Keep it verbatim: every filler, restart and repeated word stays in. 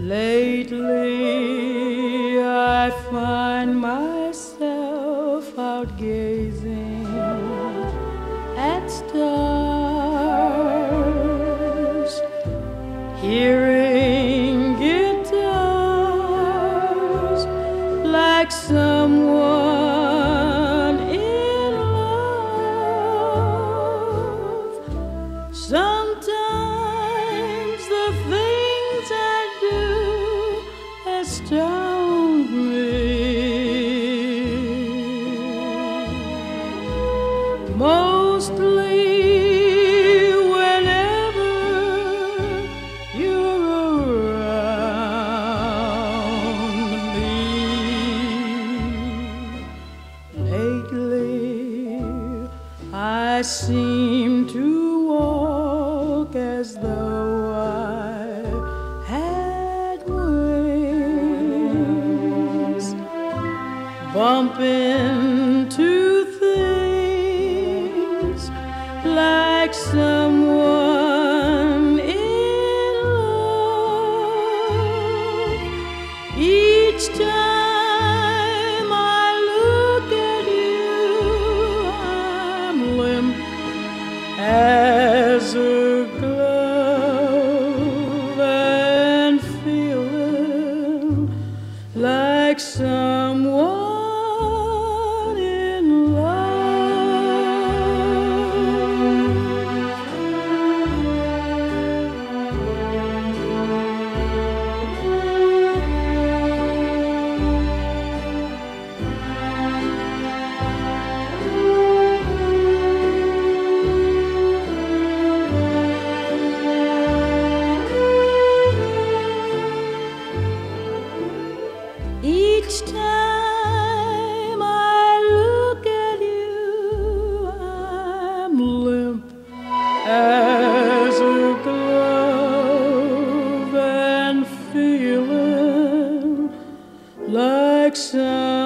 Lately I find myself out gazing at stars, hearing guitars like someone in love. Sometimes the things I do astound me. Mostly whenever you're around me. Lately I seem to walk as though I had wings, bump into things like someone in love. Each time I look at you, I'm limp as a glove and feeling like someone in Each time I look at you, I'm limp as a glove and feeling like some